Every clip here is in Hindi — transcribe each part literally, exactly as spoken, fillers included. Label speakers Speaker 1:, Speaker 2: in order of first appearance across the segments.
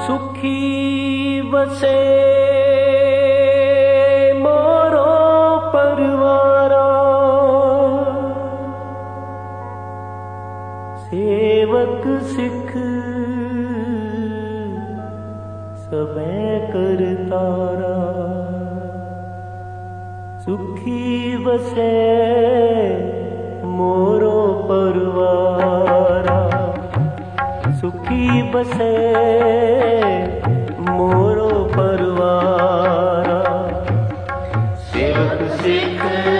Speaker 1: सुखी बसे मोरो परवारा, सेवक सिख सबे करतारा। सुखी बसे मोरो परवारा, सुखी बसे मोरो परवारा। सेवक सिख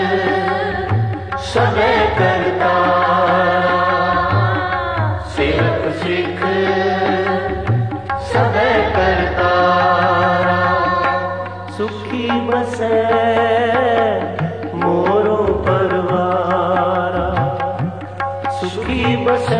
Speaker 1: सबे करतारा, सेवक सिख सबे करतारा। सुखी बसे मोरो परवारा, सुखी बसे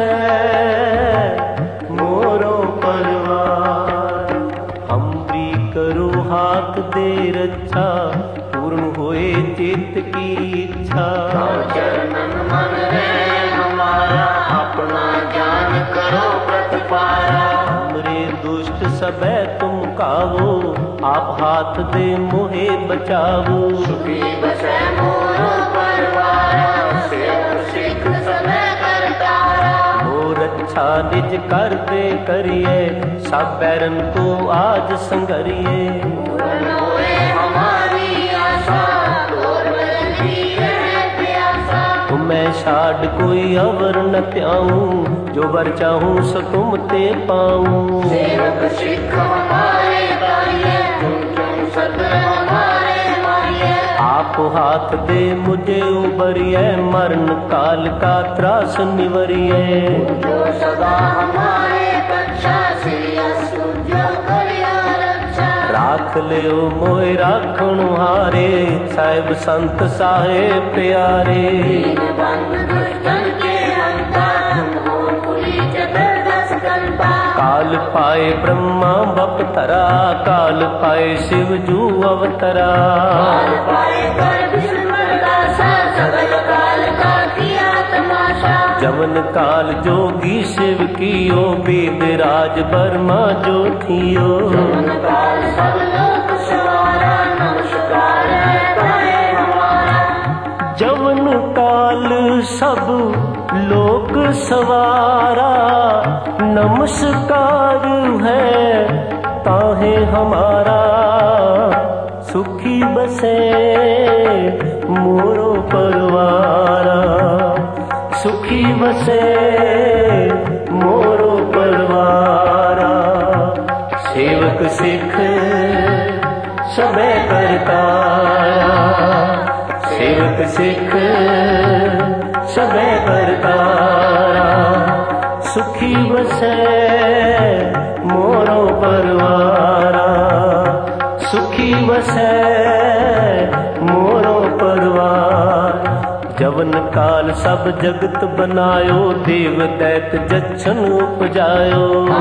Speaker 1: मोरो परवार। हमरी करो हाथ दे रक्षा, पूर्ण होए चित्त की इच्छा। चरणन मन रे हमारा, अपना ज्ञान करो प्रतिपारा। हमरे दुष्ट सबे तुम कावो, आप हाथ दे मोहे बचावो। सुखी बसे मोरो परवारा, सेवक सिख सबे करतारा। रक्षा निज कर दे करिए, सब बैरन को आज संगरिए। पूर्ण होए हमारी आशा, तोर बंदी है प्यासा। तुम्हें छाड़ कोई अवर न त्याऊं, जो वर चाहूं सो तुम ते पाऊं। सेवक सिख हमारे तारिये, तुम तुम सदा हमारे मारिये। आप हाथ दे मुझे उबरिए, मरण काल का त्रास निवरिए। जो सदा हमारे कक्षा से असुजो करिया रक्षा। राख लियो मोए राखण हारे, साहिब संत साहेब प्यारे। दीन बंधु दुष्टन के हंता, तुम हो पुरी जबरदस्त कंता। काल पाए ब्रह्मा बपतरा, काल पाए शिव जू अवतरा। काल पाए कर विष्णु दासा, सगल काल का किया तमाशा। जवन काल जोगी शिव कियो, वेद राज बर्मा जो थियो। जवन काल सब लोक सवारा, नमस्कार है ताए हमारा। जवन काल सब लोक सवारा, नमस्कार है ताहे हमारा। सुखी बसे मोरो परवारा, सुखी बसे मोरो परवारा। सेवक सिख सबे करतारा, सेवक सिख सबे करतारा। सुखी बसे मोरो परवारा, सुखी बसे मोरो परवार। जवन काल सब जगत बनायो, देव दैत जच्छन उपजायो।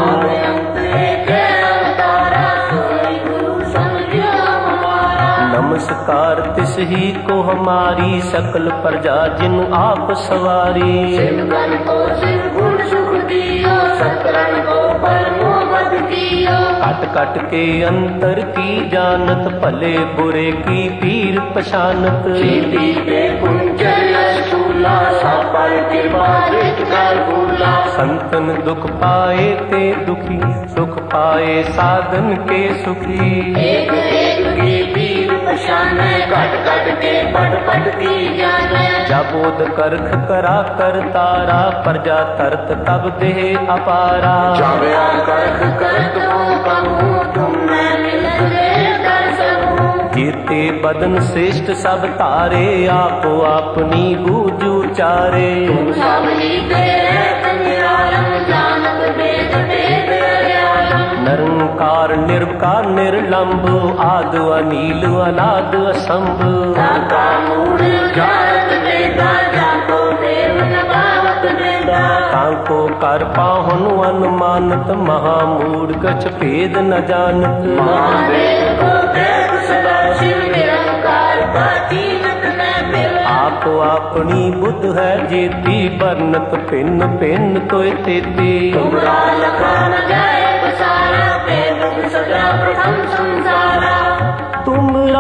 Speaker 1: नमस्कार तिस ही को हमारी, सकल प्रजा जिन आप सवारी। सिमरन को सिर गुण सुख दियो, सतरन को परमो बद कियो। कट कट के अंतर की जानत, भले बुरे की पीर पशानत। सीधी पे कुंजल स्थूला, सापर कृपा दृष्ट कर भूला। संतन दुख पाए ते दुखी, सुख पाए साधन के सुखी। एक एक की पीर पशाने, कट कट के पट पट की जाने। जबोध करख करा कर तारा, प्रजा तरत तब देह अपारा। जाव्या करख करत हो कहूँ, तुम मैं मिलते कर सकूँ। जीते बदन श्रेष्ठ सब तारे, आप अपनी बूझ उचारे। तुम सब ही तेरे निरालम, जानत वेद वेद अरियालम। निरंकार निर्विकार निर्लंब, आद अनील अनाद असंभ। जाता मूढ़ जात वेदा, जातो देव नभावत वेदा। तांको कर पाहुन अनुमानत, महामूढ़ कछ भेद न जानत। महावेद को देव सदा शिव, निरंकार का तीनत न मिल। आप अपनी बुद्ध है जेती, बरनत भिन्न भिन्न तो तेती। तुमरा लखा न जाए बसारा,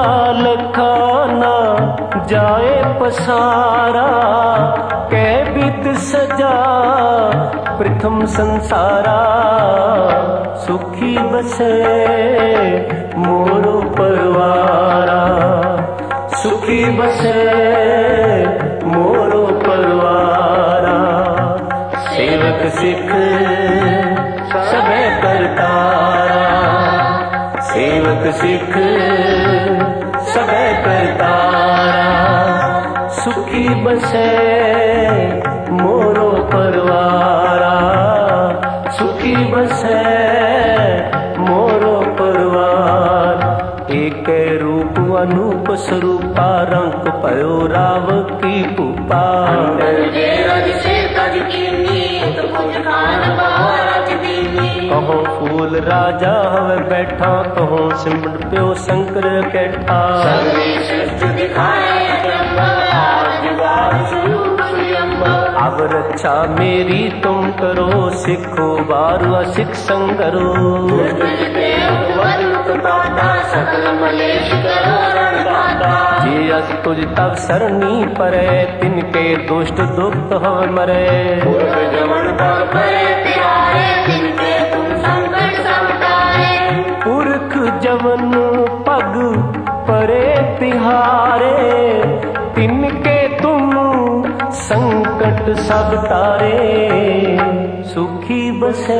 Speaker 1: लखाना जाए पसारा, कै बिद सजा प्रथम संसारा। सुखी बसे मोरो परवारा, सुखी बसे मोरो परवारा। सेवक सिख सबे करतारा, सेवक सिख सबे करतारा। सुखी बसे मोरो परवारा, सुखी बसे मोरो परवार। एक रूप अनूप स्वरूपा, रंग पयो राव की पुपा। कहो फूल राजा हवे बैठा, कहो सिमट प्यो शंकर कैठा। अब रक्षा मेरी तुम करो, सिखो बारू सिख संगरो। जे अस तुझ तब सरनी परे, तिनके दुष्ट दुख हव मरे। पुरख जवन पग परे तिहारे, तिनके तुम संकट सब तारे। सुखी बसे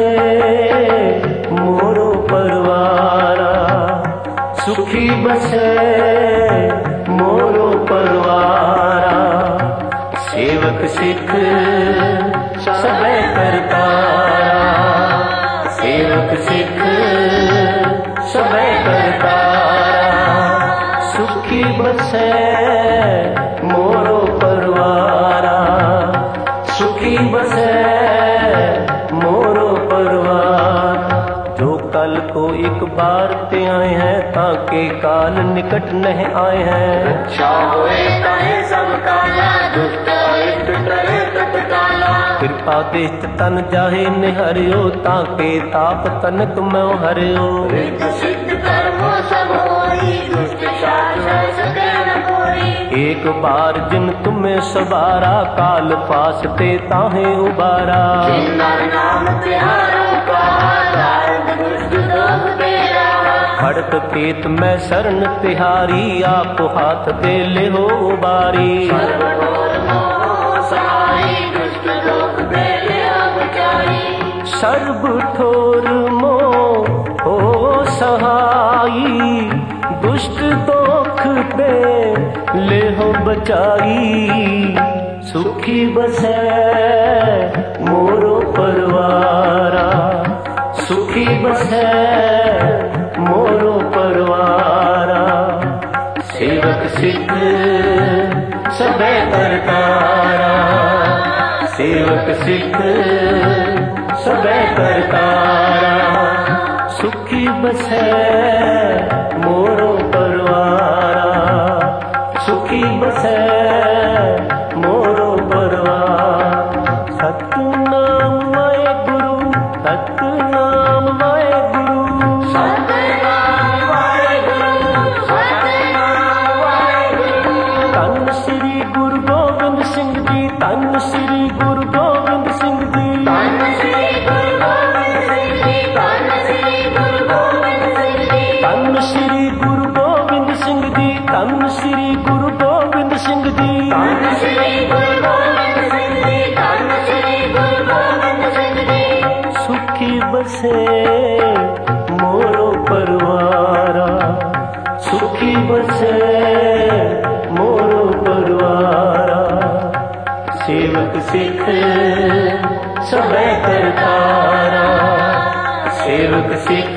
Speaker 1: मोरो परवारा, सुखी बसे मोरो परवारा। सेवक सिख सबे करतारा, सेवक सिख सबे करतारा। सुखी बसे मोरो परवारा, सुखी बसे मोरो परवार। जो कल को एक बार ते आए हैं, ताके काल निकट नहीं आए हैं। अच्छा होए ताहे सब काला, दुष्ट इष्ट करे तत्काला। कृपा दृष्ट तन जाहे निहरियो, ताके ताप तनक मैं हरियो। सिद्ध कर्मो सब होई, दुष्ट शासन सके न कोई। एक बार जिन तुम्हें सवारा, काल पास ते ताहे उबारा। नाम तिहारो कहा, दुष्ट दोष तेरा। खड़क पेत में शरण तिहारी, आप हाथ दे ले हो उबारी। सर्व ठोर मोह हो सहाई, दुष्ट दोख दे ले हो बचाई। सुखी बसे मोरो परवारा, सुखी बसे मोरो परवारा। सेवक सिख सबे करतारा, सेवक सिख सबे करतारा। सुखी बसे मोरो परवारा, सुखी बसे मोरो परवार। सतनाम वाहे गुरु, सतनाम वाहे गुरु, सतनाम वाहे गुरु, सतनाम वाहे गुरु। धन श्री गुरु गोबिंद सिंह जी, धन श्री गुरु गोबिंद सिंह जी, धन श्री गुरु गोबिंद सिंह जी, धन श्री गुरु गोबिंद सिंह जी, धन श्री गुरु गोबिंद सिंह जी, धन श्री गुरु गोबिंद सिंह जी, धन श्री गुरु गोबिंद सिंह जी, धन श्री गुरु गोबिंद सिंह जी। सुखी बसे मोरो परवारा, सुखी बसे मोरो परवारा। सेवक सिख सबे करतारा, सेवक सिख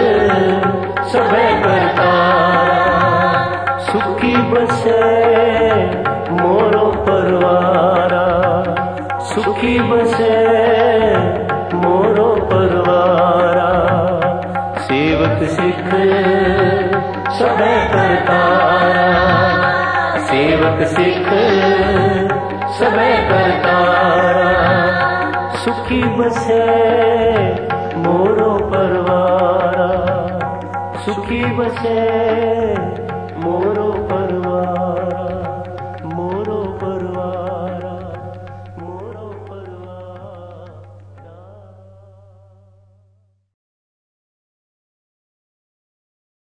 Speaker 1: सबे करतारा। सुखी बसे मोरो परवारा, सुखी बसे मोरो परवारा। सेवक सिख सबे करतारा, सेवक सिख सबे करतारा। सुखी बसे मोरो परवारा, सुखी बसे मोरो परवार।